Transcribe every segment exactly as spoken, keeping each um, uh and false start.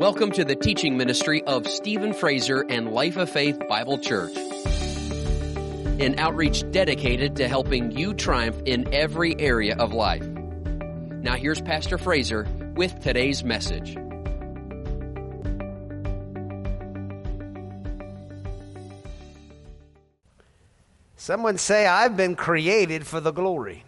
Welcome to the teaching ministry of Stephen Fraser and Life of Faith Bible Church, an outreach dedicated to helping you triumph in every area of life. Now here's Pastor Fraser with today's message. Someone say, I've been created for the glory.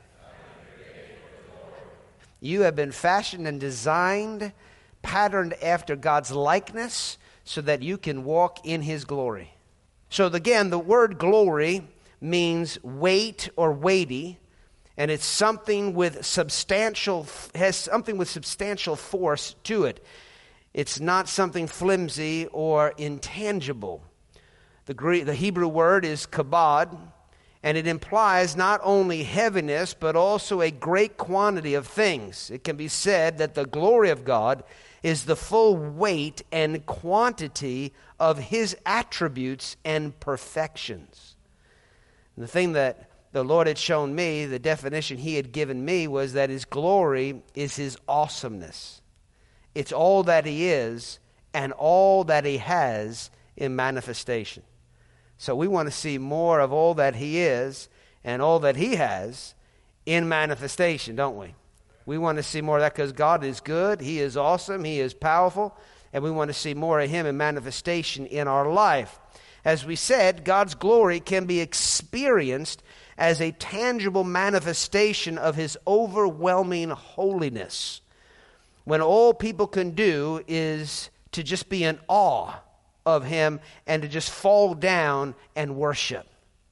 You have been fashioned and designed, patterned after God's likeness so that you can walk in His glory. So again, the word glory means weight or weighty, and it's something with substantial, has something with substantial force to it. It's not something flimsy or intangible. The Greek, the Hebrew word is kabod, and it implies not only heaviness, but also a great quantity of things. It can be said that the glory of God is the full weight and quantity of His attributes and perfections. And the thing that the Lord had shown me, the definition He had given me, was that His glory is His awesomeness. It's all that He is and all that He has in manifestation. So we want to see more of all that He is and all that He has in manifestation, don't we? We want to see more of that because God is good, He is awesome, He is powerful, and we want to see more of Him in manifestation in our life. As we said, God's glory can be experienced as a tangible manifestation of His overwhelming holiness, when all people can do is to just be in awe of Him and to just fall down and worship.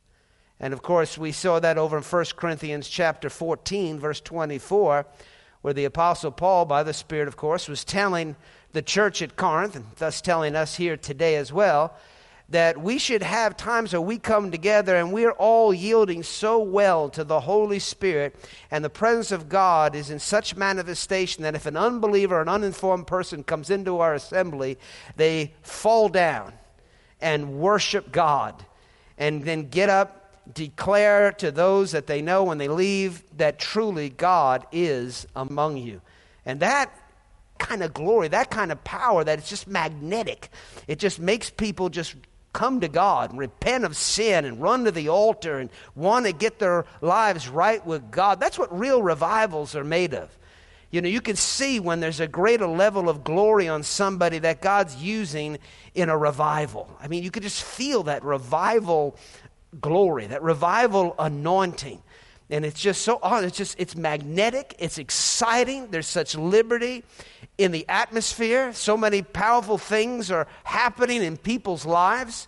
And of course, we saw that over in First Corinthians chapter fourteen, verse twenty-four, where the Apostle Paul, by the Spirit, of course, was telling the church at Corinth, and thus telling us here today as well, that we should have times where we come together and we're all yielding so well to the Holy Spirit, and the presence of God is in such manifestation that if an unbeliever or an uninformed person comes into our assembly, they fall down and worship God, and then get up, declare to those that they know when they leave that truly God is among you. And that kind of glory, that kind of power, that it's just magnetic. It just makes people just come to God and repent of sin and run to the altar and want to get their lives right with God. That's what real revivals are made of. You know, you can see when there's a greater level of glory on somebody that God's using in a revival. I mean, you could just feel that revival glory, that revival anointing. And it's just so, oh, it's just, it's magnetic, it's exciting, there's such liberty in the atmosphere, so many powerful things are happening in people's lives.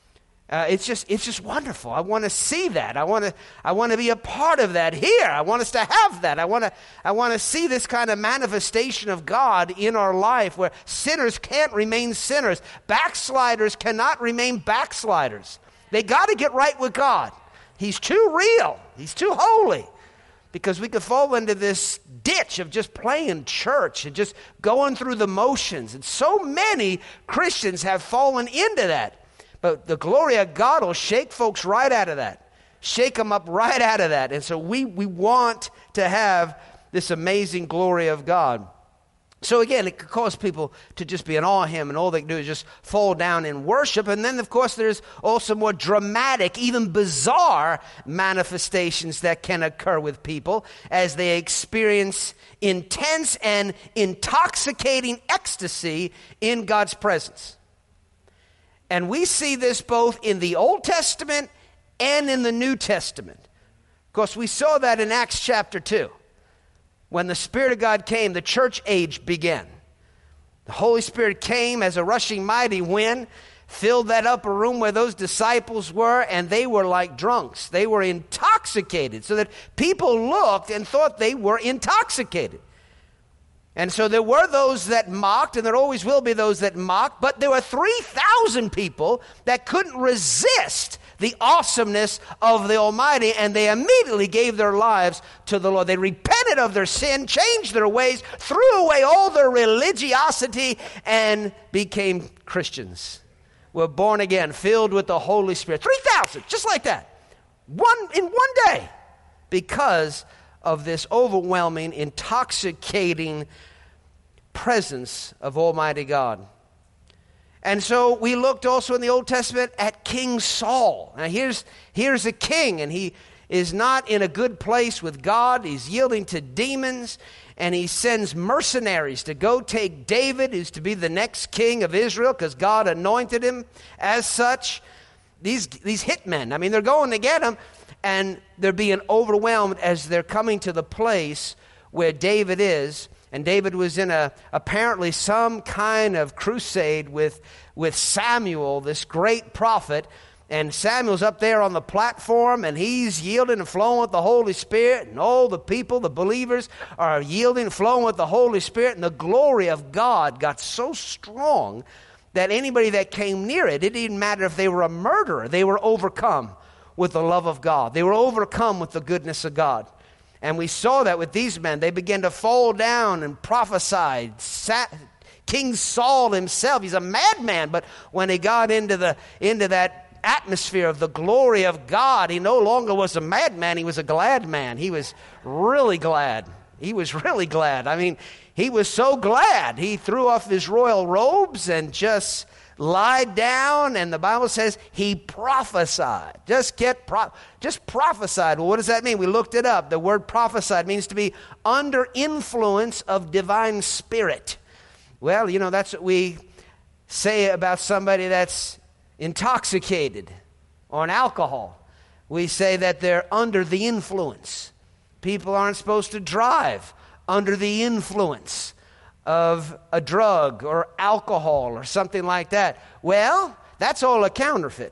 Uh, it's just, it's just wonderful. I want to see that. I want to, I want to be a part of that here. I want us to have that. I want to, I want to see this kind of manifestation of God in our life, where sinners can't remain sinners, backsliders cannot remain backsliders. They got to get right with God. He's too real. He's too holy. Because we could fall into this ditch of just playing church and just going through the motions. And so many Christians have fallen into that. But the glory of God will shake folks right out of that. Shake them up right out of that. And so we, we want to have this amazing glory of God. So again, it could cause people to just be in awe of Him, and all they can do is just fall down in worship. And then, of course, there's also more dramatic, even bizarre manifestations that can occur with people as they experience intense and intoxicating ecstasy in God's presence. And we see this both in the Old Testament and in the New Testament. Of course, we saw that in Acts chapter two. When the Spirit of God came, the church age began. The Holy Spirit came as a rushing mighty wind, filled that upper room where those disciples were, and they were like drunks. They were intoxicated, so that people looked and thought they were intoxicated. And so there were those that mocked, and there always will be those that mock, but there were three thousand people that couldn't resist the awesomeness of the Almighty, and they immediately gave their lives to the Lord. They repented of their sin, changed their ways, threw away all their religiosity, and became Christians. Were born again, filled with the Holy Spirit. three thousand, just like that. One in one day, because of this overwhelming, intoxicating presence of Almighty God. And so we looked also in the Old Testament at King Saul. Now here's, here's a king, and he is not in a good place with God. He's yielding to demons, and he sends mercenaries to go take David, who's to be the next king of Israel, because God anointed him as such. These, these hitmen, I mean, they're going to get him, and they're being overwhelmed as they're coming to the place where David is. And David was in a apparently some kind of crusade with, with Samuel, this great prophet. And Samuel's up there on the platform, and he's yielding and flowing with the Holy Spirit. And all the people, the believers, are yielding and flowing with the Holy Spirit. And the glory of God got so strong that anybody that came near it, it didn't matter if they were a murderer. They were overcome with the love of God. They were overcome with the goodness of God. And we saw that with these men. They began to fall down and prophesy. Sa- King Saul himself, he's a madman, but when he got into the into that atmosphere of the glory of God, he no longer was a madman, he was a glad man. He was really glad. He was really glad. I mean, he was so glad. He threw off his royal robes and just lied down, and the Bible says he prophesied. Just get pro- just prophesied. Well, what does that mean? We looked it up. The word prophesied means to be under influence of divine spirit. Well, you know, that's what we say about somebody that's intoxicated on alcohol. We say that they're under the influence. People aren't supposed to drive under the influence of a drug or alcohol or something like that. Well, that's all a counterfeit.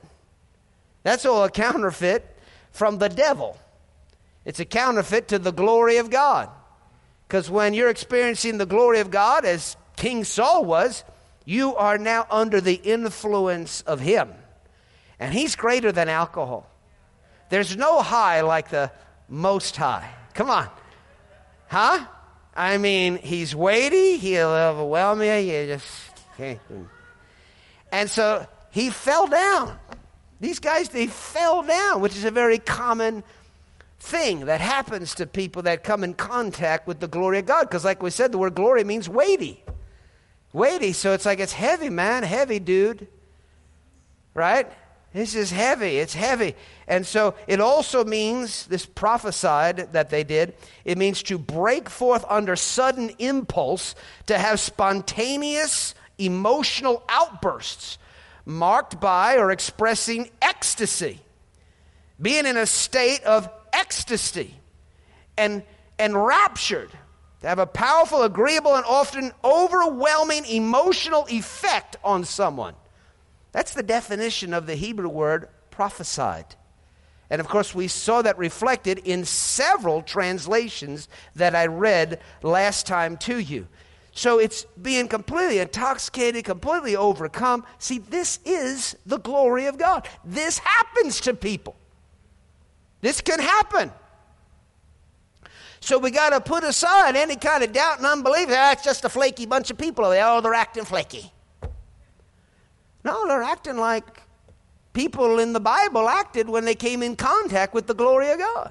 That's all a counterfeit from the devil. It's a counterfeit to the glory of God. Because when you're experiencing the glory of God, as King Saul was, you are now under the influence of him. And he's greater than alcohol. There's no high like the Most High. Come on. Huh? I mean, he's weighty, he'll overwhelm you, you just can't. And so he fell down. These guys, they fell down, which is a very common thing that happens to people that come in contact with the glory of God. Because like we said, the word glory means weighty. Weighty, so it's like it's heavy, man, heavy, dude. Right? This is heavy, it's heavy. And so it also means, this prophesied that they did, it means to break forth under sudden impulse, to have spontaneous emotional outbursts marked by or expressing ecstasy. Being in a state of ecstasy and, and raptured. To have a powerful, agreeable, and often overwhelming emotional effect on someone. That's the definition of the Hebrew word prophesied. And of course, we saw that reflected in several translations that I read last time to you. So it's being completely intoxicated, completely overcome. See, this is the glory of God. This happens to people. This can happen. So we got to put aside any kind of doubt and unbelief. Ah, it's just a flaky bunch of people. Oh, they're acting flaky. No, they're acting like people in the Bible acted when they came in contact with the glory of God.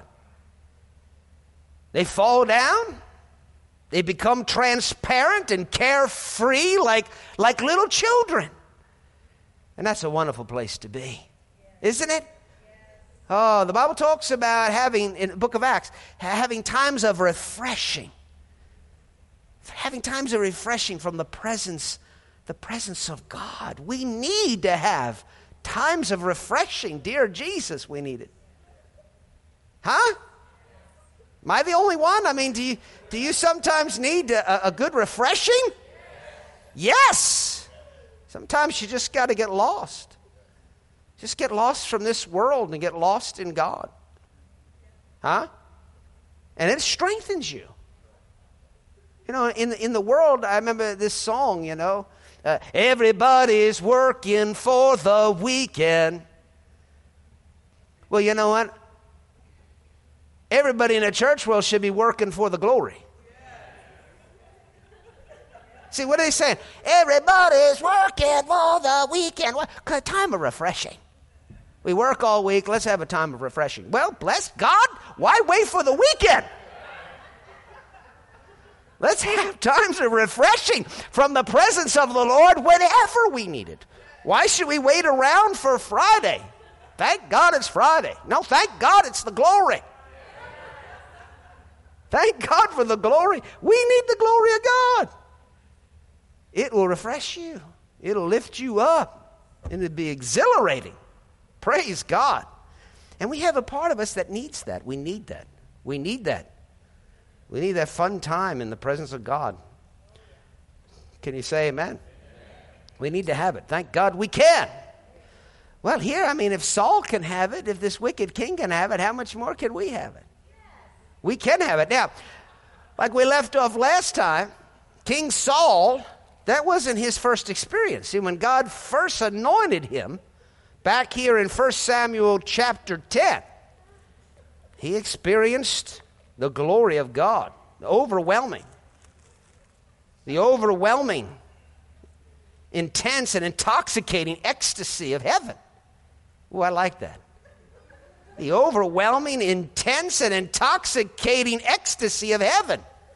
They fall down. They become transparent and carefree like, like little children. And that's a wonderful place to be, isn't it? Oh, the Bible talks about having, in the book of Acts, having times of refreshing. Having times of refreshing from the presence, the presence of God. We need to have times of refreshing. Dear Jesus, we need it. Huh? Am I the only one? I mean, do you, do you sometimes need a, a good refreshing? Yes. Sometimes you just got to get lost. Just get lost from this world and get lost in God. Huh? And it strengthens you. You know, in, in the world, I remember this song, you know, uh, everybody's working for the weekend. Well, you know what? Everybody in the church world should be working for the glory. See, what are they saying? Everybody's working for the weekend. What? A time of refreshing. We work all week. Let's have a time of refreshing. Well, bless God. Why wait for the weekend? Let's have times of refreshing from the presence of the Lord whenever we need it. Why should we wait around for Friday? Thank God it's Friday. No, thank God it's the glory. Thank God for the glory. We need the glory of God. It will refresh you. It'll lift you up. And it'll be exhilarating. Praise God. And we have a part of us that needs that. We need that. We need that. We need that fun time in the presence of God. Can you say amen? Amen? We need to have it. Thank God we can. Well, here, I mean, if Saul can have it, if this wicked king can have it, how much more can we have it? We can have it. Now, like we left off last time, King Saul, that wasn't his first experience. See, when God first anointed him, back here in First Samuel chapter ten, he experienced the glory of God, the overwhelming, the overwhelming, intense and intoxicating ecstasy of heaven. Oh, I like that. The overwhelming, intense and intoxicating ecstasy of heaven.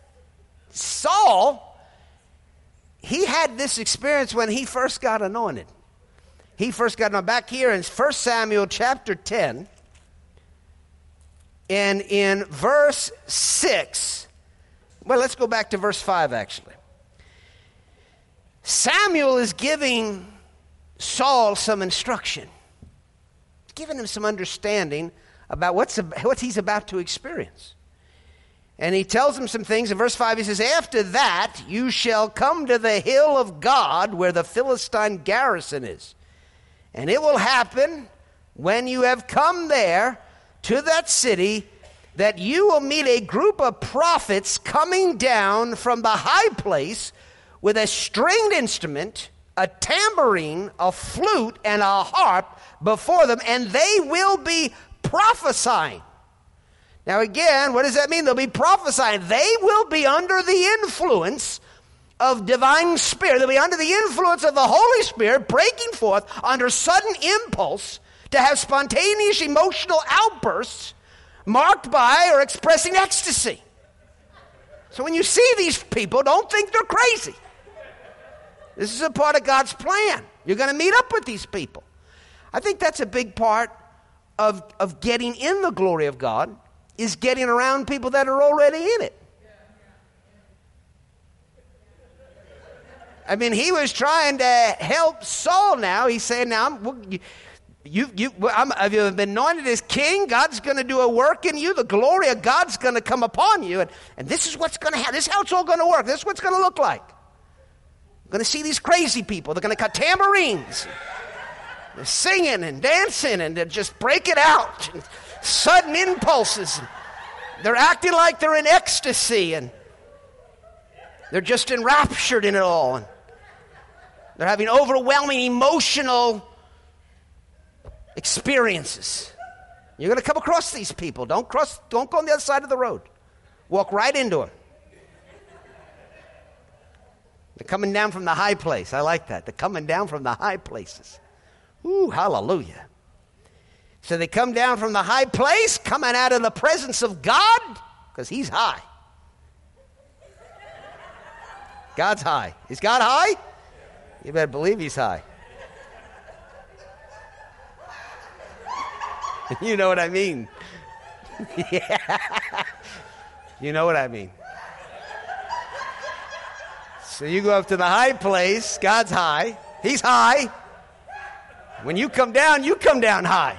Saul, he had this experience when he first got anointed. He first got anointed. Back here in First Samuel chapter ten, and in verse six, well, let's go back to verse five, actually. Samuel is giving Saul some instruction, giving him some understanding about what's, what he's about to experience. And he tells him some things. In verse five, he says, after that, you shall come to the hill of God where the Philistine garrison is. And it will happen when you have come there to that city, that you will meet a group of prophets coming down from the high place with a stringed instrument, a tambourine, a flute, and a harp before them, and they will be prophesying. Now again, what does that mean? They'll be prophesying. They will be under the influence of divine spirit. They'll be under the influence of the Holy Spirit, breaking forth under sudden impulse to have spontaneous emotional outbursts marked by or expressing ecstasy. So when you see these people, don't think they're crazy. This is a part of God's plan. You're going to meet up with these people. I think that's a big part of, of getting in the glory of God, is getting around people that are already in it. I mean, he was trying to help Saul now. He's saying, now, I'm, you, you, you, I'm, have you been anointed as king? God's going to do a work in you. The glory of God's going to come upon you. And, and this is what's going to happen. This is how it's all going to work. This is what's going to look like. You're going to see these crazy people. They're going to cut tambourines. They're singing and dancing and they just break it out. And sudden impulses. They're acting like they're in ecstasy and they're just enraptured in it all. And they're having overwhelming emotional experiences. You're going to come across these people. Don't cross. Don't go on the other side of the road. Walk right into them. They're coming down from the high place. I like that. They're coming down from the high places. Ooh, hallelujah. So they come down from the high place, coming out of the presence of God, because he's high. God's high. Is God high? You better believe he's high. You know what I mean. Yeah. You know what I mean. So you go up to the high place, God's high, he's high. When you come down, you come down high.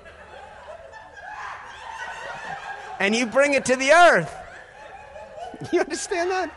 And you bring it to the earth. You understand that?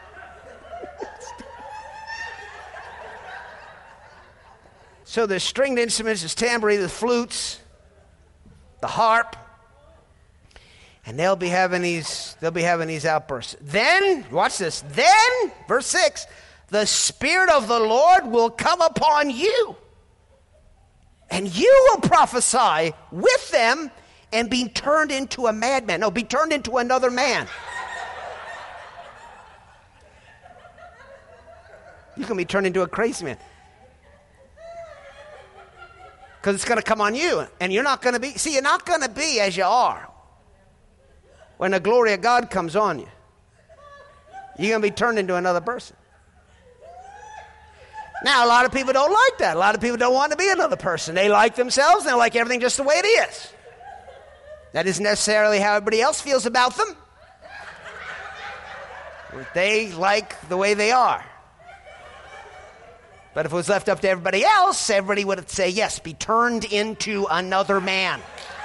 So there's stringed instruments, there's tambourine, there's flutes, the harp, and they'll be having these, they'll be having these outbursts. Then, watch this, then, verse six, the Spirit of the Lord will come upon you, and you will prophesy with them and be turned into a madman. No, be turned into another man. You can be turned into a crazy man. Because it's going to come on you. And you're not going to be, see, you're not going to be as you are when the glory of God comes on you. You're going to be turned into another person. Now, a lot of people don't like that. A lot of people don't want to be another person. They like themselves, and they like everything just the way it is. That isn't necessarily how everybody else feels about them. They like the way they are. But if it was left up to everybody else, everybody would say, yes, be turned into another man.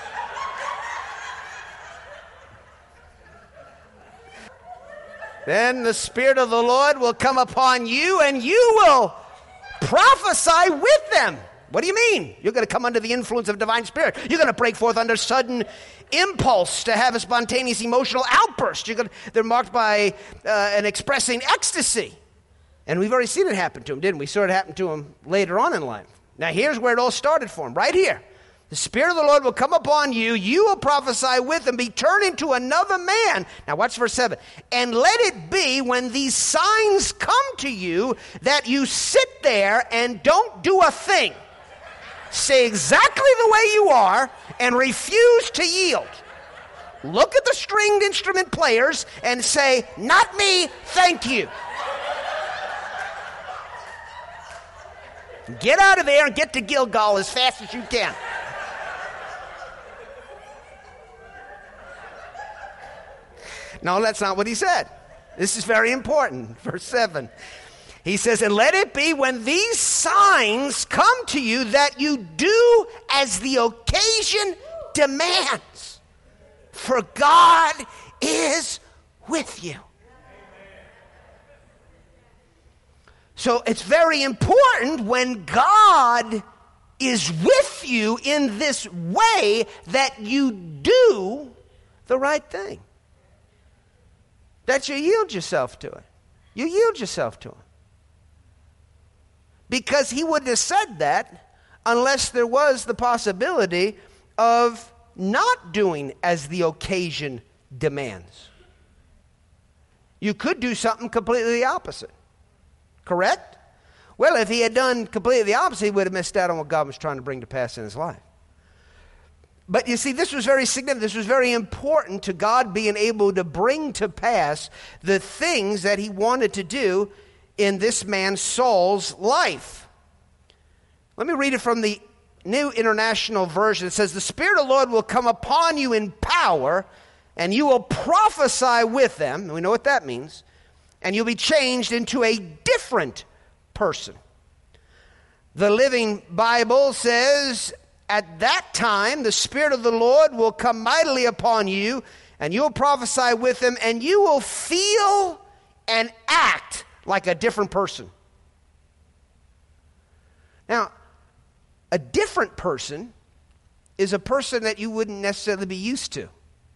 Then the Spirit of the Lord will come upon you, and you will prophesy with them. What do you mean? You're going to come under the influence of divine spirit. You're going to break forth under sudden impulse to have a spontaneous emotional outburst. You're going to, they're marked by uh, an expressing ecstasy. And we've already seen it happen to him, didn't we? We saw it happen to him later on in life. Now here's where it all started for him, right here. The Spirit of the Lord will come upon you. You will prophesy with him, be turned into another man. Now watch verse seven. And let it be when these signs come to you that you sit there and don't do a thing. Stay exactly the way you are and refuse to yield. Look at the stringed instrument players and say, not me, thank you. Get out of there and get to Gilgal as fast as you can. No, that's not what he said. This is very important. Verse seven. He says, and let it be when these signs come to you that you do as the occasion demands. For God is with you. So it's very important when God is with you in this way that you do the right thing. That you yield yourself to it. You yield yourself to him. Because he wouldn't have said that unless there was the possibility of not doing as the occasion demands. You could do something completely the opposite. Correct? Well, if he had done completely the opposite, he would have missed out on what God was trying to bring to pass in his life. But you see, this was very significant. This was very important to God being able to bring to pass the things that he wanted to do in this man Saul's life. Let me read it from the New International Version. It says, the Spirit of the Lord will come upon you in power, and you will prophesy with them. And we know what that means. And you'll be changed into a different person. The Living Bible says, at that time, the Spirit of the Lord will come mightily upon you, and you'll prophesy with them, and you will feel and act like a different person. Now, a different person is a person that you wouldn't necessarily be used to.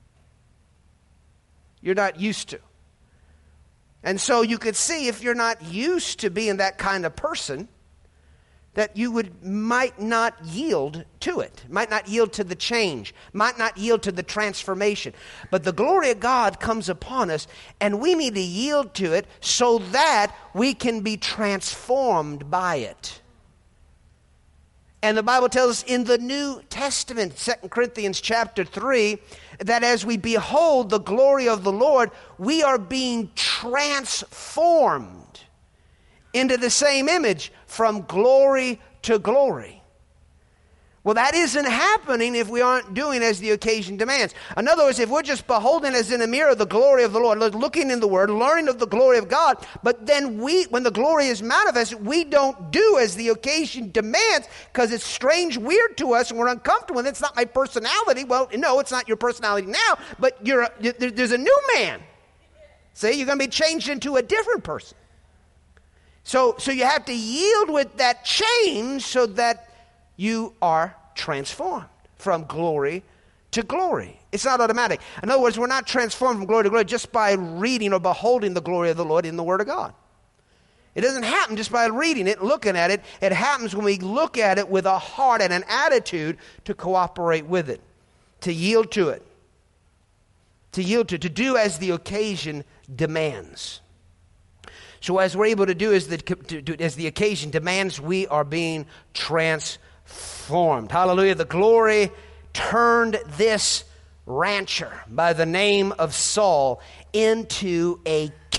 You're not used to. And so you could see if you're not used to being that kind of person, that you would might not yield to it, might not yield to the change, might not yield to the transformation. But the glory of God comes upon us, and we need to yield to it so that we can be transformed by it. And the Bible tells us in the New Testament, Second Corinthians chapter three, that as we behold the glory of the Lord, we are being transformed into the same image from glory to glory. Well, that isn't happening if we aren't doing as the occasion demands. In other words, if we're just beholding as in a mirror the glory of the Lord, looking in the Word, learning of the glory of God, but then we, when the glory is manifested, we don't do as the occasion demands because it's strange, weird to us, and we're uncomfortable, and it's not my personality. Well, no, it's not your personality now, but you're a, there's a new man. See, you're going to be changed into a different person. So, so you have to yield with that change so that you are transformed from glory to glory. It's not automatic. In other words, we're not transformed from glory to glory just by reading or beholding the glory of the Lord in the Word of God. It doesn't happen just by reading it, looking at it. It happens when we look at it with a heart and an attitude to cooperate with it, to yield to it, to yield to it, to do as the occasion demands. So as we're able to do as the, to, to, as the occasion demands, we are being transformed. Hallelujah. The glory turned this rancher by the name of Saul into a king.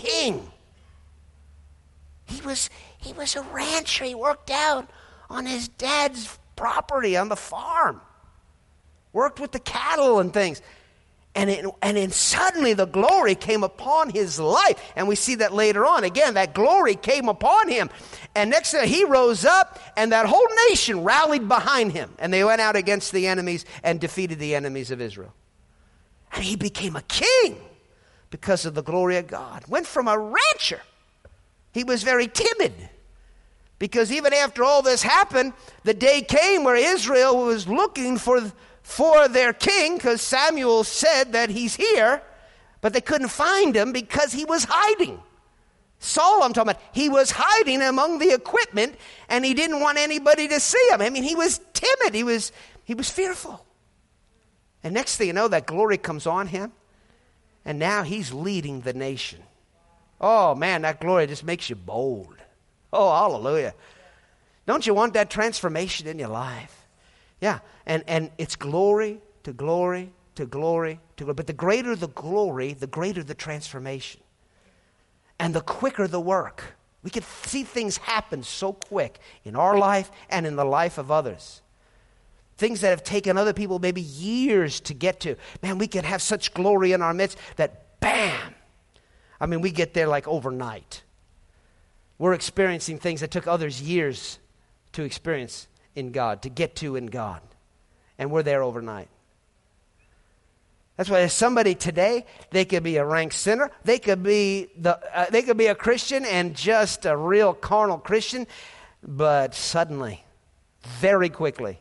king. He was, he was a rancher. He worked out on his dad's property on the farm. Worked with the cattle and things. And, it, and then suddenly the glory came upon his life. And we see that later on. Again, that glory came upon him. And next thing, he rose up, and that whole nation rallied behind him. And they went out against the enemies and defeated the enemies of Israel. And he became a king because of the glory of God. Went from a rancher. He was very timid. Because even after all this happened, the day came where Israel was looking for for their king, because Samuel said that he's here, but they couldn't find him because he was hiding. Saul, I'm talking about, he was hiding among the equipment, and he didn't want anybody to see him. I mean, he was timid. He was, he was fearful. And next thing you know, that glory comes on him, and now he's leading the nation. Oh, man, that glory just makes you bold. Oh, hallelujah. Don't you want that transformation in your life? Yeah, and, and it's glory to glory to glory to glory. But the greater the glory, the greater the transformation. And the quicker the work. We can see things happen so quick in our life and in the life of others. Things that have taken other people maybe years to get to. Man, we can have such glory in our midst that bam! I mean, we get there like overnight. We're experiencing things that took others years to experience in God, to get to in God. And we're there overnight. That's why somebody today, they could be a rank sinner. They could be the uh, they could be a Christian and just a real carnal Christian, but suddenly, very quickly,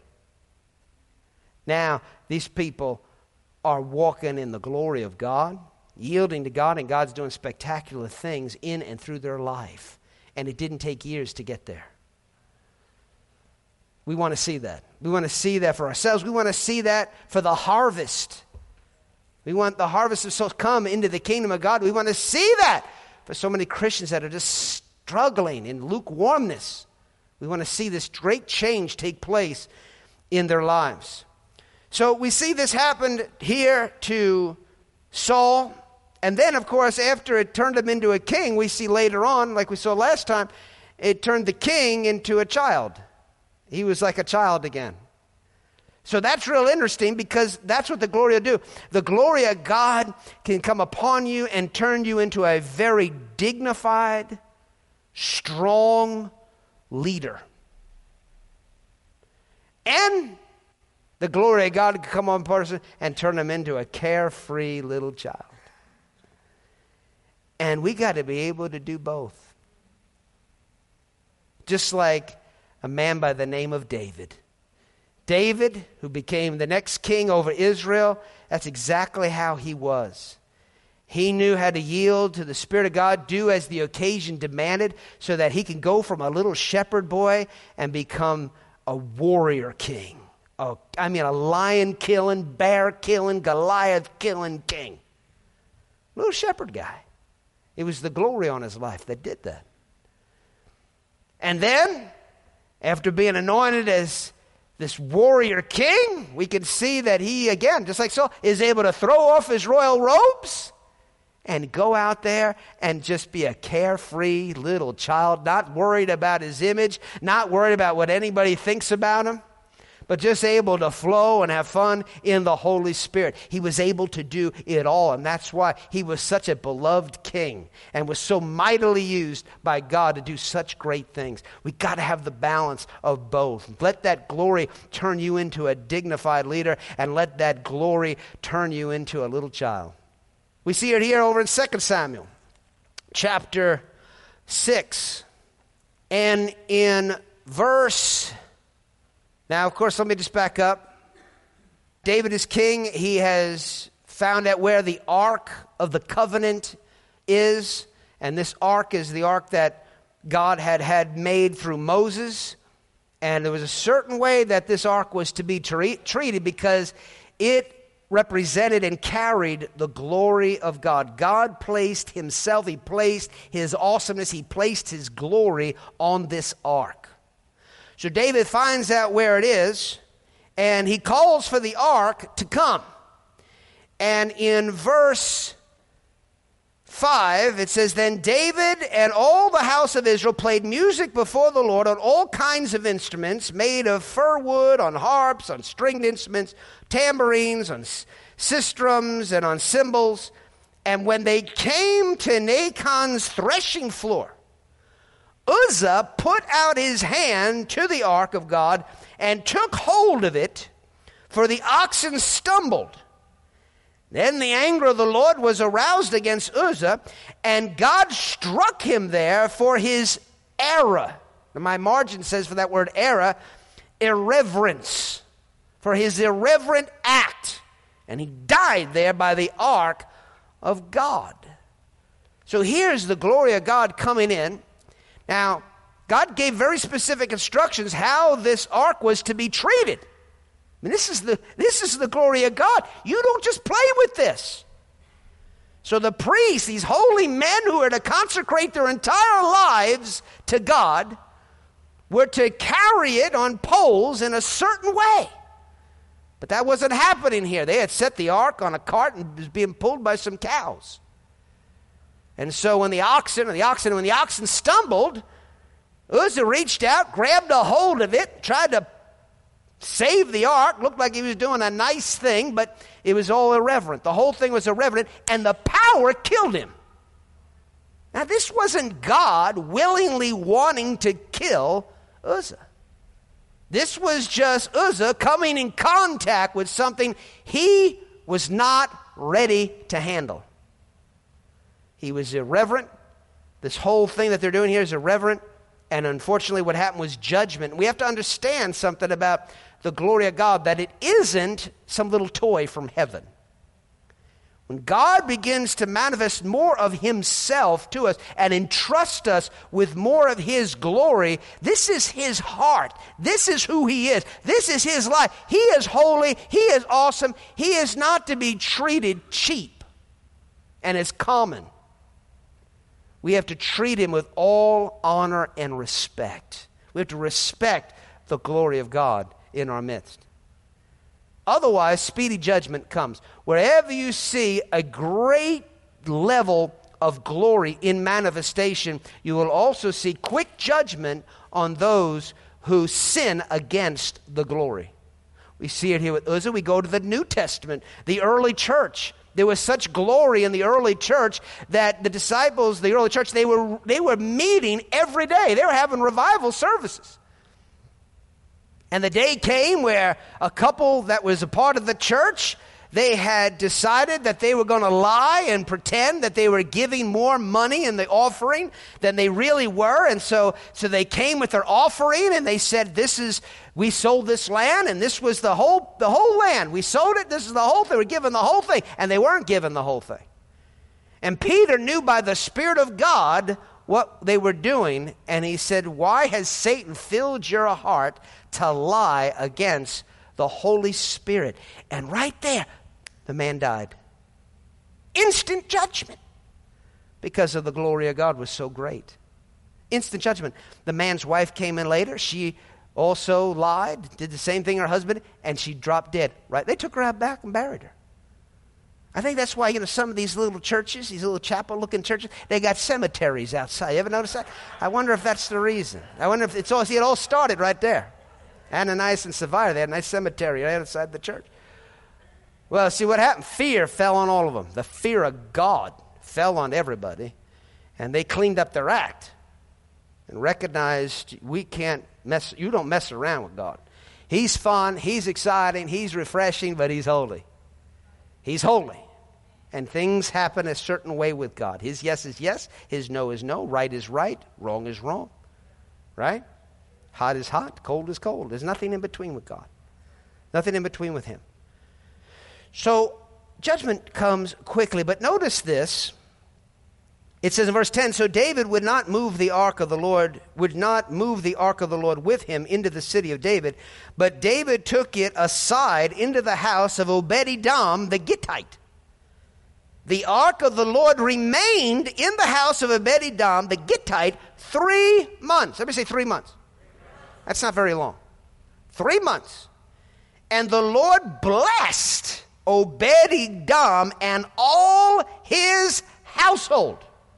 now these people are walking in the glory of God, yielding to God, and God's doing spectacular things in and through their life. And it didn't take years to get there. We want to see that. We want to see that for ourselves. We want to see that for the harvest. We want the harvest of souls come into the kingdom of God. We want to see that for so many Christians that are just struggling in lukewarmness. We want to see this great change take place in their lives. So we see this happened here to Saul. And then, of course, after it turned him into a king, we see later on, like we saw last time, it turned the king into a child. He was like a child again. So that's real interesting because that's what the glory will do. The glory of God can come upon you and turn you into a very dignified, strong leader. And the glory of God can come on a person and turn them into a carefree little child. And we got to be able to do both. Just like a man by the name of David. David, who became the next king over Israel, that's exactly how he was. He knew how to yield to the Spirit of God, do as the occasion demanded, so that he can go from a little shepherd boy and become a warrior king. A, I mean, a lion-killing, bear-killing, Goliath-killing king. Little shepherd guy. It was the glory on his life that did that. And then, after being anointed as this warrior king, we can see that he, again, just like Saul, is able to throw off his royal robes and go out there and just be a carefree little child, not worried about his image, not worried about what anybody thinks about him, but just able to flow and have fun in the Holy Spirit. He was able to do it all, and that's why he was such a beloved king and was so mightily used by God to do such great things. We got to have the balance of both. Let that glory turn you into a dignified leader, and let that glory turn you into a little child. We see it here over in Second Samuel, chapter six, and in verse... Now, of course, let me just back up. David is king. He has found out where the Ark of the Covenant is. And this Ark is the Ark that God had had made through Moses. And there was a certain way that this Ark was to be tre- treated because it represented and carried the glory of God. God placed himself, he placed his awesomeness, he placed his glory on this Ark. So David finds out where it is, and he calls for the ark to come. And in verse five, it says, Then David and all the house of Israel played music before the Lord on all kinds of instruments made of fir wood, on harps, on stringed instruments, tambourines, on sistrums, and on cymbals. And when they came to Nachon's threshing floor, Uzzah put out his hand to the ark of God and took hold of it, for the oxen stumbled. Then the anger of the Lord was aroused against Uzzah, and God struck him there for his error. Now my margin says for that word error, irreverence, for his irreverent act. And he died there by the ark of God. So here's the glory of God coming in. Now, God gave very specific instructions how this ark was to be treated. I mean, this is the this is the glory of God. You don't just play with this. So the priests, these holy men who are to consecrate their entire lives to God, were to carry it on poles in a certain way. But that wasn't happening here. They had set the ark on a cart and it was being pulled by some cows. And so when the oxen, and the oxen, when the oxen stumbled, Uzzah reached out, grabbed a hold of it, tried to save the ark. Looked like he was doing a nice thing, but it was all irreverent. The whole thing was irreverent, and the power killed him. Now, this wasn't God willingly wanting to kill Uzzah. This was just Uzzah coming in contact with something he was not ready to handle. He was irreverent. This whole thing that they're doing here is irreverent. And unfortunately, what happened was judgment. We have to understand something about the glory of God, that it isn't some little toy from heaven. When God begins to manifest more of himself to us and entrust us with more of his glory, this is his heart. This is who he is. This is his life. He is holy. He is awesome. He is not to be treated cheap and as common. We have to treat him with all honor and respect. We have to respect the glory of God in our midst. Otherwise, speedy judgment comes. Wherever you see a great level of glory in manifestation, you will also see quick judgment on those who sin against the glory. We see it here with Uzzah. We go to the New Testament, the early church. There was such glory in the early church that the disciples, the early church, they were they were meeting every day. They were having revival services. And the day came where a couple that was a part of the church, they had decided that they were going to lie and pretend that they were giving more money in the offering than they really were. And so, so they came with their offering and they said, this is, we sold this land and this was the whole, the whole land. We sold it. This is the whole thing. We're giving the whole thing. And they weren't giving the whole thing. And Peter knew by the Spirit of God what they were doing. And he said, why has Satan filled your heart to lie against the Holy Spirit? And right there, the man died. Instant judgment. Because of the glory of God was so great. Instant judgment. The man's wife came in later. She also lied, did the same thing her husband, and she dropped dead. Right? They took her out back and buried her. I think that's why, you know, some of these little churches, these little chapel-looking churches, they got cemeteries outside. You ever notice that? I wonder if that's the reason. I wonder if it's all, see, it all started right there. Ananias and Sapphira, they had a nice cemetery right outside the church. Well, see what happened? Fear fell on all of them. The fear of God fell on everybody. And they cleaned up their act and recognized we can't mess, you don't mess around with God. He's fun, he's exciting, he's refreshing, but he's holy. He's holy. And things happen a certain way with God. His yes is yes, his no is no, right is right, wrong is wrong. Right? Hot is hot, cold is cold. There's nothing in between with God. Nothing in between with him. So judgment comes quickly. But notice this. It says in verse ten, so David would not move the ark of the Lord, would not move the ark of the Lord with him into the city of David, but David took it aside into the house of Obed-Edom the Gittite. The ark of the Lord remained in the house of Obed-Edom the Gittite three months. Let me say three months. That's not very long. Three months. And the Lord blessed Obed-Edom and all his household.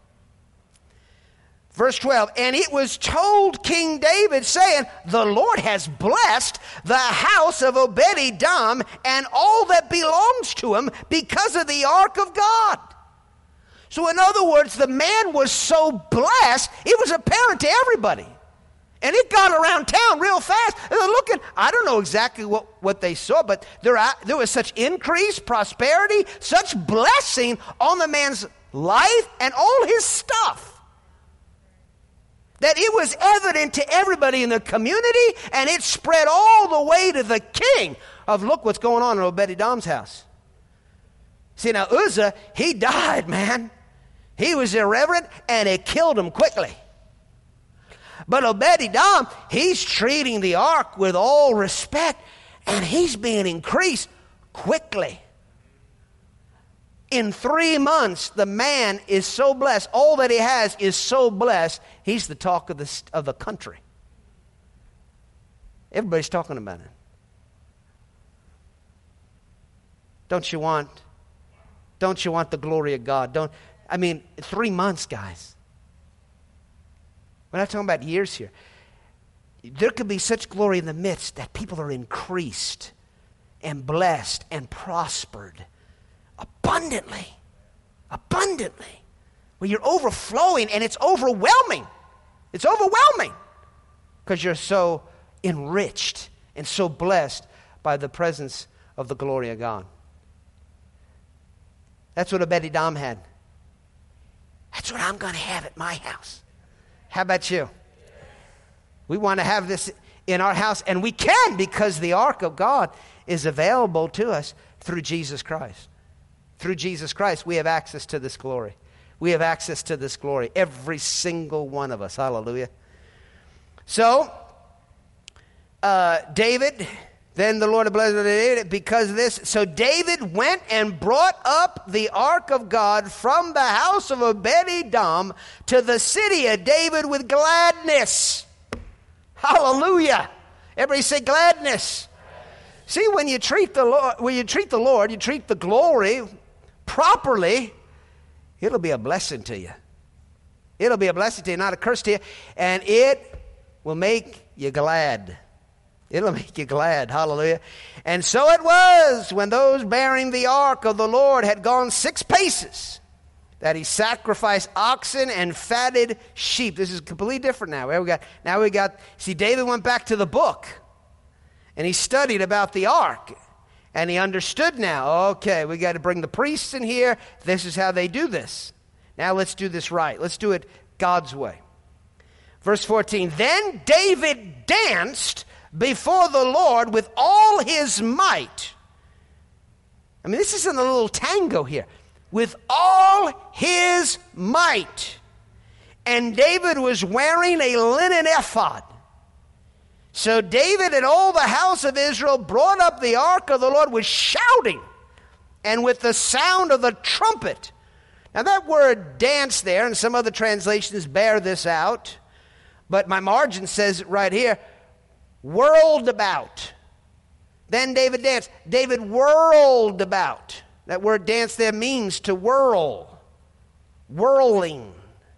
Verse twelve, and it was told King David, saying, the Lord has blessed the house of Obed-Edom and all that belongs to him because of the ark of God. So in other words, the man was so blessed, it was apparent to everybody. And it got around town real fast. And they're looking, I don't know exactly what, what they saw, but there, there was such increase, prosperity, such blessing on the man's life and all his stuff, that it was evident to everybody in the community, and it spread all the way to the king of, look what's going on in Obed-Edom's house. See, now Uzzah, he died, man. He was irreverent, and it killed him quickly. But Obed-Edom, he's treating the ark with all respect, and he's being increased quickly. In three months, the man is so blessed. All that he has is so blessed. He's the talk of the, of the country. Everybody's talking about it. Don't you want, don't you want the glory of God? Don't, I mean, three months, guys. We're not talking about years here. There could be such glory in the midst that people are increased and blessed and prospered abundantly. Abundantly. Where you're overflowing and it's overwhelming. It's overwhelming. Because you're so enriched and so blessed by the presence of the glory of God. That's what Obed-Edom had. That's what I'm going to have at my house. How about you? We want to have this in our house, and we can, because the ark of God is available to us through Jesus Christ. Through Jesus Christ, we have access to this glory. We have access to this glory. Every single one of us. Hallelujah. So, uh, David, then the Lord blessed David because of this. So David went and brought up the ark of God from the house of Obed-Edom to the city of David with gladness. Hallelujah. Everybody say gladness. See, when you treat the Lord, when you treat the Lord, you treat the glory properly, it'll be a blessing to you. It'll be a blessing to you, not a curse to you, and it will make you glad. It'll make you glad. Hallelujah. And so it was, when those bearing the ark of the Lord had gone six paces, that he sacrificed oxen and fatted sheep. This is completely different now. We got, now we got, see, David went back to the book, and he studied about the ark. And he understood now, okay, we got to bring the priests in here. This is how they do this. Now let's do this right. Let's do it God's way. Verse fourteen, then David danced before the Lord with all his might. I mean, this isn't a little tango here. With all his might. And David was wearing a linen ephod. So David and all the house of Israel brought up the ark of the Lord with shouting and with the sound of the trumpet. Now that word dance there, and some other translations bear this out, but my margin says it right here, whirled about. Then David danced. David whirled about. That word dance there means to whirl. Whirling.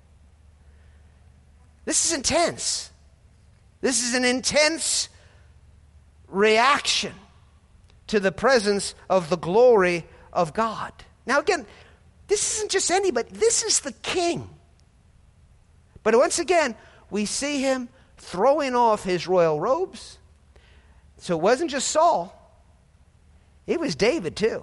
This is intense. This is an intense reaction to the presence of the glory of God. Now again, this isn't just anybody. This is the king. But once again, we see him throwing off his royal robes. So it wasn't just Saul. It was David too.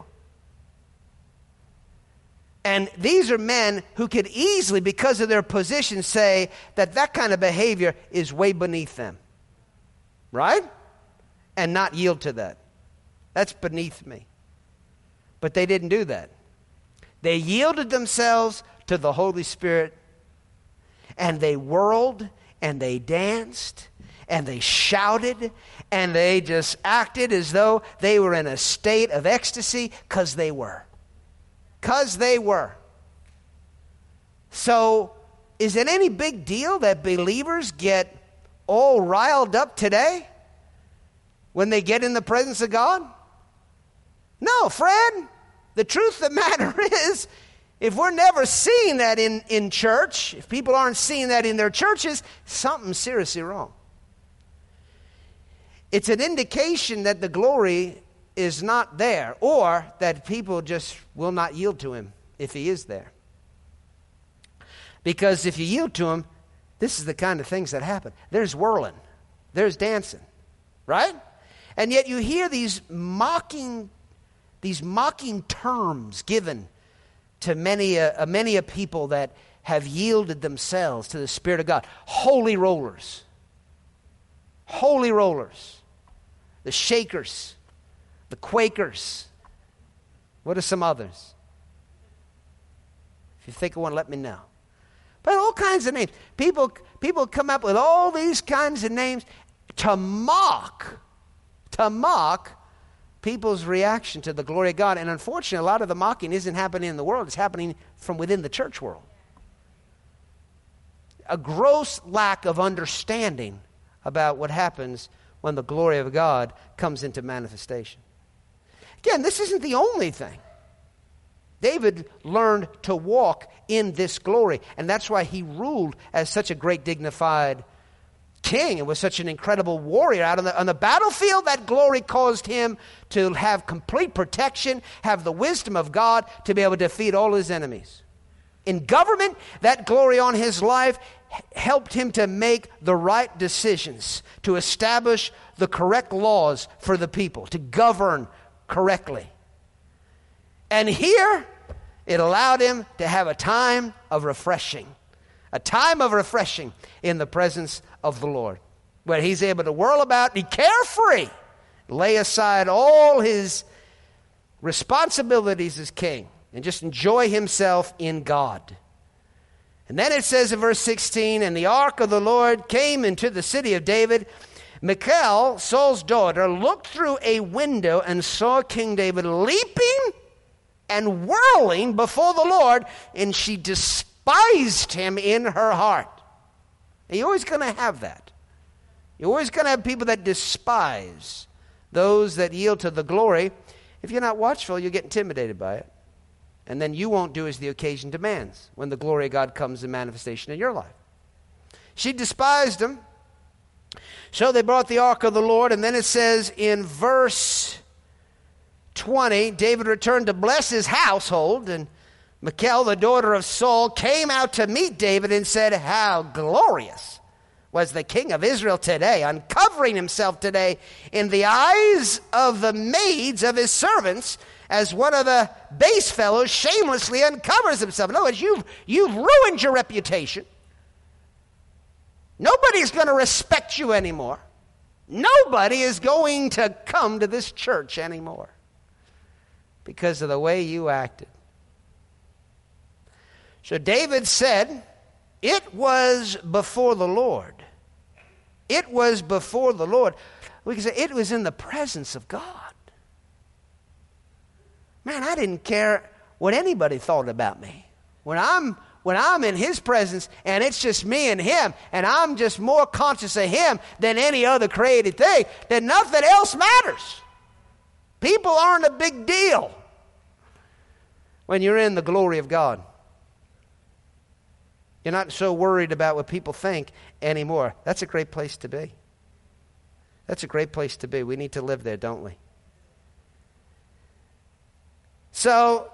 And these are men who could easily, because of their position, say that that kind of behavior is way beneath them. Right? And not yield to that. That's beneath me. But they didn't do that. They yielded themselves to the Holy Spirit, and they whirled, and they danced, and they shouted, and they just acted as though they were in a state of ecstasy, because they were. Because they were. So, is it any big deal that believers get all riled up today when they get in the presence of God? No, friend. The truth of the matter is, If we're never seeing that in, in church, if people aren't seeing that in their churches, something's seriously wrong. It's an indication that the glory is not there, or that people just will not yield to him if he is there. Because if you yield to him, this is the kind of things that happen. There's whirling. There's dancing. Right? And yet you hear these mocking, these mocking terms given to many a, uh, many a people that have yielded themselves to the Spirit of God. Holy rollers. Holy rollers. The Shakers. The Quakers. What are some others? If you think of one, let me know. But all kinds of names. People, people come up with all these kinds of names to mock, to mock people's reaction to the glory of God. And unfortunately, a lot of the mocking isn't happening in the world. It's happening from within the church world. A gross lack of understanding about what happens when the glory of God comes into manifestation. Again, this isn't the only thing. David learned to walk in this glory, and that's why he ruled as such a great dignified king and was such an incredible warrior. Out on the, on the battlefield, that glory caused him to have complete protection, have the wisdom of God to be able to defeat all his enemies. In government, that glory on his life helped him to make the right decisions, to establish the correct laws for the people, to govern correctly. And here, it allowed him to have a time of refreshing, a time of refreshing in the presence of the Lord, where he's able to whirl about, be carefree, lay aside all his responsibilities as king, and just enjoy himself in God. And then it says in verse sixteen, and the ark of the Lord came into the city of David. Michal, Saul's daughter, looked through a window and saw King David leaping and whirling before the Lord, and she despised him in her heart. And you're always going to have that. You're always going to have people that despise those that yield to the glory. If you're not watchful, you'll get intimidated by it. And then you won't do as the occasion demands when the glory of God comes in manifestation in your life. She despised him. So they brought the ark of the Lord, and then it says in verse twenty, David returned to bless his household, and Michal, the daughter of Saul, came out to meet David and said, how glorious was the king of Israel today, uncovering himself today in the eyes of the maids of his servants, as one of the base fellows shamelessly uncovers himself. In other words, you've, you've ruined your reputation. Nobody's going to respect you anymore. Nobody is going to come to this church anymore because of the way you acted. So David said, it was before the Lord. It was before the Lord. We can say it was in the presence of God. Man, I didn't care what anybody thought about me. When I'm when I'm in his presence and it's just me and him, and I'm just more conscious of him than any other created thing, then nothing else matters. People aren't a big deal when you're in the glory of God. You're not so worried about what people think anymore. That's a great place to be. That's a great place to be. We need to live there, don't we? So,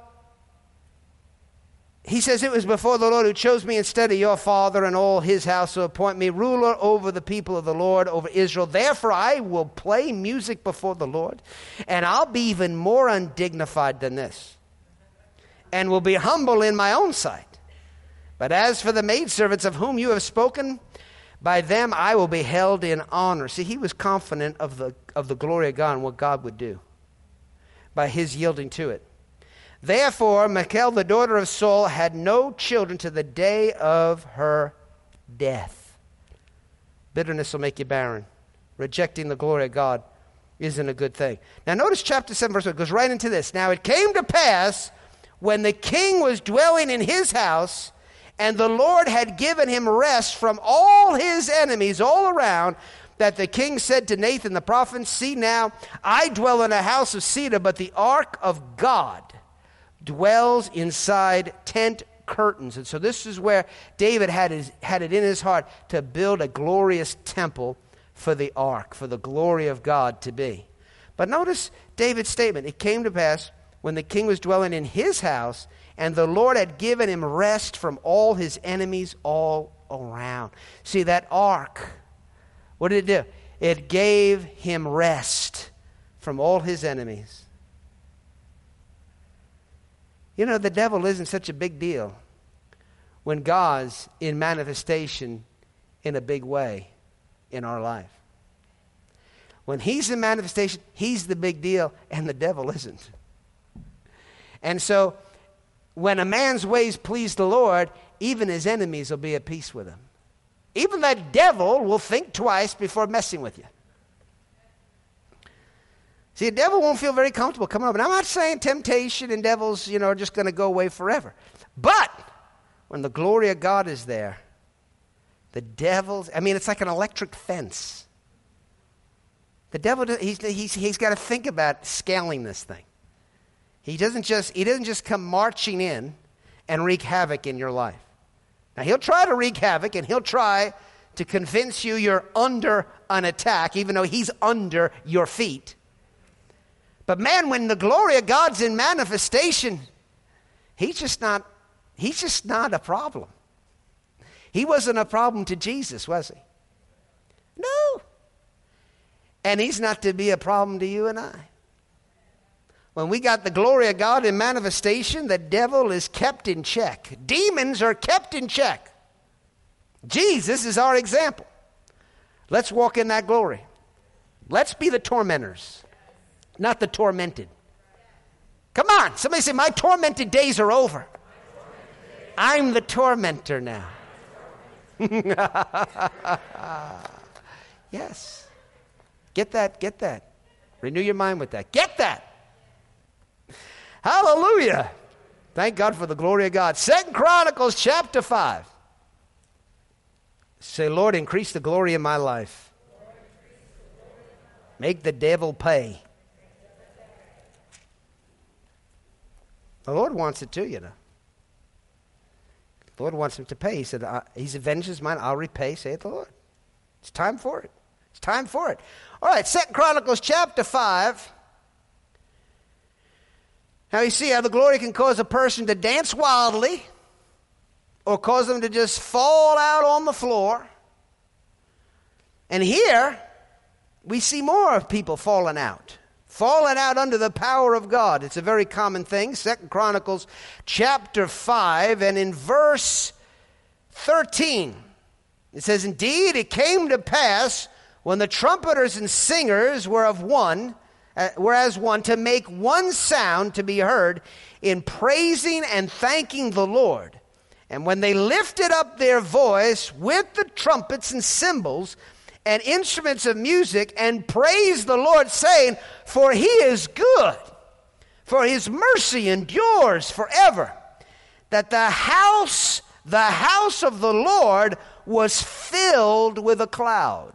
he says, it was before the Lord who chose me instead of your father and all his house to appoint me ruler over the people of the Lord, over Israel. Therefore, I will play music before the Lord, and I'll be even more undignified than this, and will be humble in my own sight. But as for the maidservants of whom you have spoken, by them I will be held in honor. See, he was confident of the, of the glory of God and what God would do by his yielding to it. Therefore, Michal, the daughter of Saul, had no children to the day of her death. Bitterness will make you barren. Rejecting the glory of God isn't a good thing. Now notice chapter seven, verse one. It goes right into this. Now it came to pass when the king was dwelling in his house, and the Lord had given him rest from all his enemies all around, that the king said to Nathan the prophet, see now, I dwell in a house of cedar, but the ark of God dwells inside tent curtains. And so this is where David had his, had it in his heart to build a glorious temple for the ark, for the glory of God to be. But notice David's statement. It came to pass when the king was dwelling in his house, and the Lord had given him rest from all his enemies all around. See, that ark, what did it do? It gave him rest from all his enemies. You know, the devil isn't such a big deal when God's in manifestation in a big way in our life. When he's in manifestation, he's the big deal, and the devil isn't. And so, when a man's ways please the Lord, even his enemies will be at peace with him. Even the devil will think twice before messing with you. See, the devil won't feel very comfortable coming up. And I'm not saying temptation and devils, you know, are just going to go away forever. But when the glory of God is there, the devil's, I mean, it's like an electric fence. The devil, he's, he's, he's got to think about scaling this thing. He doesn't just, he doesn't just come marching in and wreak havoc in your life. Now, he'll try to wreak havoc, and he'll try to convince you you're under an attack, even though he's under your feet. But man, when the glory of God's in manifestation, he's just not, he's just not a problem. He wasn't a problem to Jesus, was he? No. And he's not to be a problem to you and I. When we got the glory of God in manifestation, the devil is kept in check. Demons are kept in check. Jesus is our example. Let's walk in that glory. Let's be the tormentors, not the tormented. Come on, somebody say, my tormented days are over. I'm the tormentor now. Yes. Get that, get that. Renew your mind with that. Get that. Hallelujah. Thank God for the glory of God. Second Chronicles chapter five. Say, Lord, increase the glory in my life. Make the devil pay. The Lord wants it too, you know. The Lord wants him to pay. He said, he's avenged his mine, I'll repay, saith the Lord. It's time for it. It's time for it. All right, Second Chronicles chapter five. Now you see how the glory can cause a person to dance wildly or cause them to just fall out on the floor. And here we see more of people falling out. Falling out under the power of God. It's a very common thing. Second Chronicles chapter five and in verse thirteen. It says, indeed, it came to pass when the trumpeters and singers were of one, uh, were as one, to make one sound to be heard in praising and thanking the Lord. And when they lifted up their voice with the trumpets and cymbals and instruments of music and praised the Lord, saying, for he is good, for his mercy endures forever, that the house, the house of the Lord was filled with a cloud,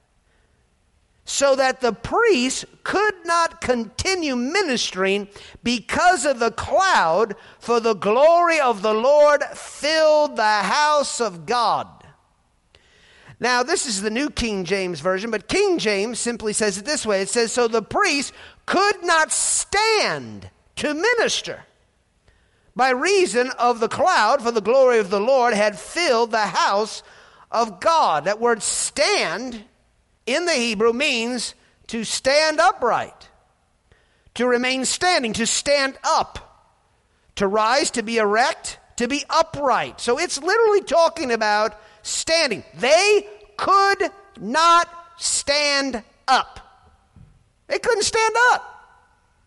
so that the priests could not continue ministering because of the cloud, for the glory of the Lord filled the house of God. Now, this is the New King James Version, but King James simply says it this way. It says, so the priests could not stand to minister by reason of the cloud, for the glory of the Lord had filled the house of God. That word stand in the Hebrew means to stand upright, to remain standing, to stand up, to rise, to be erect, to be upright. So it's literally talking about standing. They could not stand up. They couldn't stand up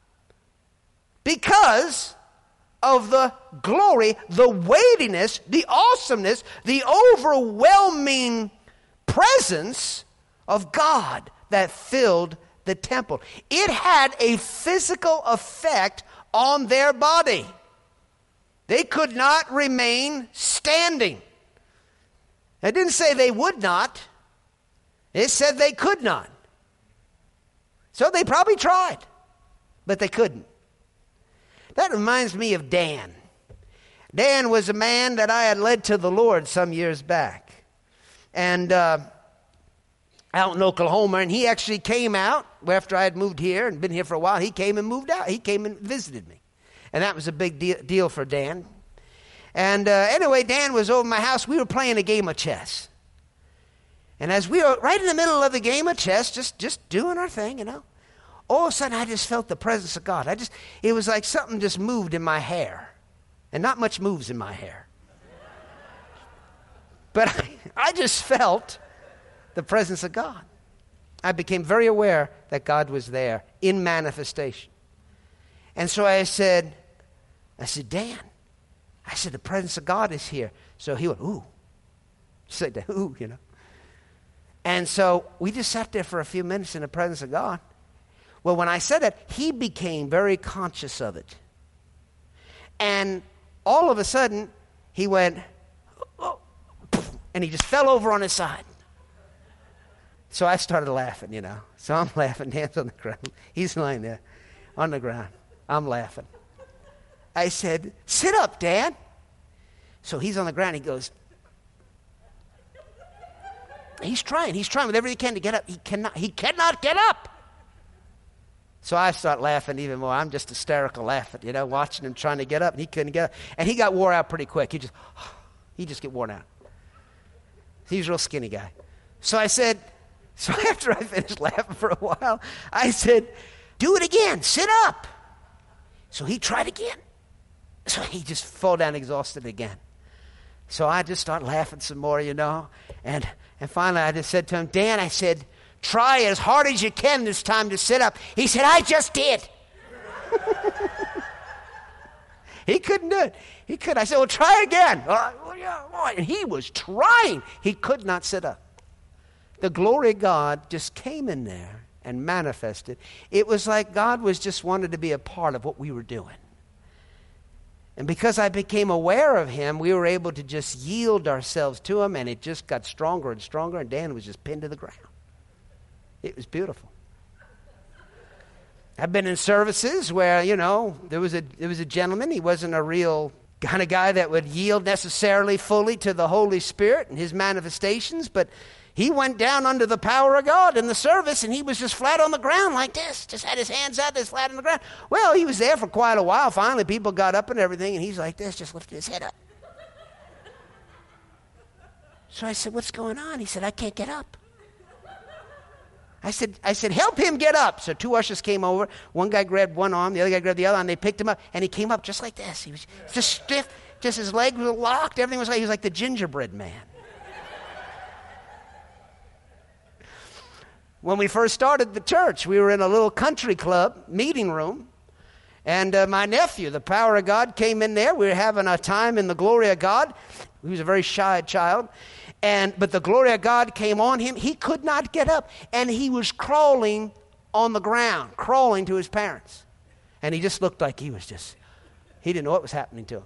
because of the glory, the weightiness, the awesomeness, the overwhelming presence of God that filled the temple. It had a physical effect on their body. They could not remain standing. It didn't say they would not. It said they could not. So they probably tried, but they couldn't. That reminds me of Dan. Dan was a man that I had led to the Lord some years back. And uh, out in Oklahoma, and he actually came out after I had moved here and been here for a while. He came and moved out. He came and visited me. And that was a big deal, deal for Dan. And uh, anyway, Dan was over my house. We were playing a game of chess. And as we were right in the middle of the game of chess, just, just doing our thing, you know, all of a sudden I just felt the presence of God. I just, it was like something just moved in my hair. And not much moves in my hair. But I, I just felt the presence of God. I became very aware that God was there in manifestation. And so I said, I said, Dan, I said, the presence of God is here. So he went, ooh. He said that, ooh, you know. And so we just sat there for a few minutes in the presence of God. Well, when I said that, he became very conscious of it. And all of a sudden, he went, oh, and he just fell over on his side. So I started laughing, you know. So I'm laughing, Dan's on the ground. He's lying there on the ground. I'm laughing. I said, sit up, Dan. So he's on the ground. He goes, he's trying. He's trying with everything he can to get up. He cannot, he cannot get up. So I start laughing even more. I'm just hysterical laughing, you know, watching him trying to get up, and he couldn't get up. And he got wore out pretty quick. He just, he just get worn out. He's a real skinny guy. So I said, so after I finished laughing for a while, I said, do it again. Sit up. So he tried again. So he just fell down exhausted again. So I just started laughing some more, you know. And, and finally I just said to him, Dan, I said, try as hard as you can this time to sit up. He said, I just did. He couldn't do it. He could. I said, well, try again. And he was trying. He could not sit up. The glory of God just came in there and manifested. It was like God was just wanted to be a part of what we were doing. And because I became aware of him, we were able to just yield ourselves to him, and it just got stronger and stronger, and Dan was just pinned to the ground. It was beautiful. I've been in services where, you know, there was a there was a gentleman. He wasn't a real kind of guy that would yield necessarily fully to the Holy Spirit and his manifestations, but he went down under the power of God in the service, and he was just flat on the ground like this, just had his hands out, just flat on the ground. Well, he was there for quite a while. Finally, people got up and everything, and he's like this, just lifted his head up. So I said, what's going on? He said, I can't get up. I said, I said, help him get up. So two ushers came over. One guy grabbed one arm, the other guy grabbed the other, and they picked him up, and he came up just like this. He was just stiff, just his legs were locked. Everything was like, he was like the gingerbread man. When we first started the church, we were in a little country club meeting room, and uh, my nephew, the power of God, came in there. We were having a time in the glory of God. He was a very shy child, and but the glory of God came on him. He could not get up, and he was crawling on the ground, crawling to his parents, and he just looked like he was just, he didn't know what was happening to him.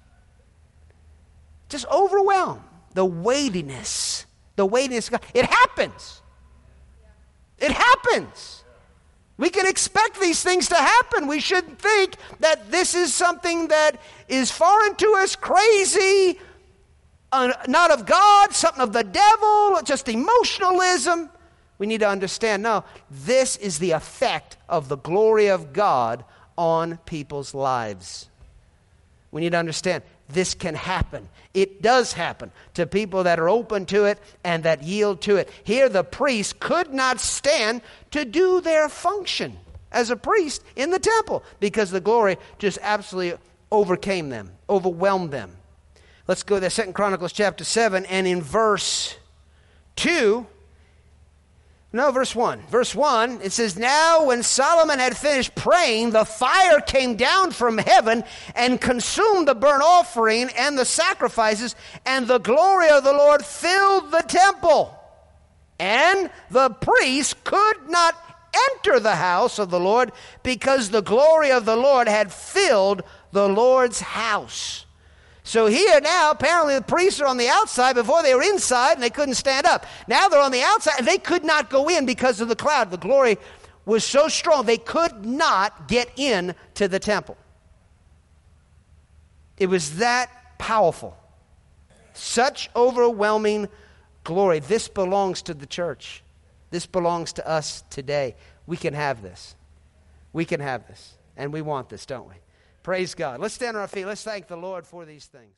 Just overwhelmed. The weightiness, the weightiness of God. It happens. It happens. We can expect these things to happen. We shouldn't think that this is something that is foreign to us, crazy, uh, not of God, something of the devil, just emotionalism. We need to understand, no, this is the effect of the glory of God on people's lives. We need to understand this can happen. It does happen to people that are open to it and that yield to it. Here the priest could not stand to do their function as a priest in the temple because the glory just absolutely overcame them, overwhelmed them. Let's go to Second Chronicles chapter seven, and in verse two, no, verse one. Verse one, it says, now when Solomon had finished praying, the fire came down from heaven and consumed the burnt offering and the sacrifices, and the glory of the Lord filled the temple. And the priest could not enter the house of the Lord because the glory of the Lord had filled the Lord's house. So here now, apparently the priests are on the outside. Before they were inside and they couldn't stand up. Now they're on the outside and they could not go in because of the cloud. The glory was so strong they could not get in to the temple. It was that powerful. Such overwhelming glory. This belongs to the church. This belongs to us today. We can have this. We can have this. And we want this, don't we? Praise God. Let's stand on our feet. Let's thank the Lord for these things.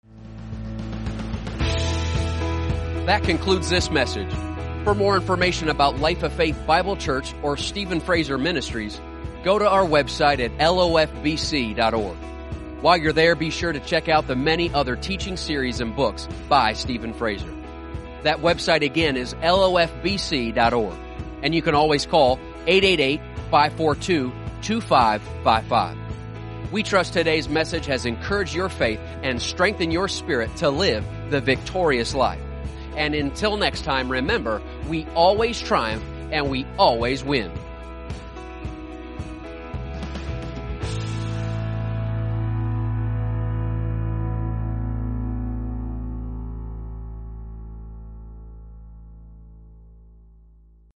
That concludes this message. For more information about Life of Faith Bible Church or Stephen Fraser Ministries, go to our website at L O F B C dot org. While you're there, be sure to check out the many other teaching series and books by Stephen Fraser. That website again is L O F B C dot org. And you can always call eight eight eight, five four two, two five five five. We trust today's message has encouraged your faith and strengthened your spirit to live the victorious life. And until next time, remember, we always triumph and we always win.